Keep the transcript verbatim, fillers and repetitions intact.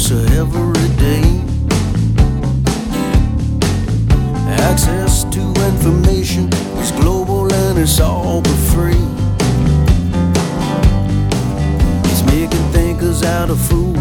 closer every day. Access to information is global and it's all but free. It's making thinkers out of fools.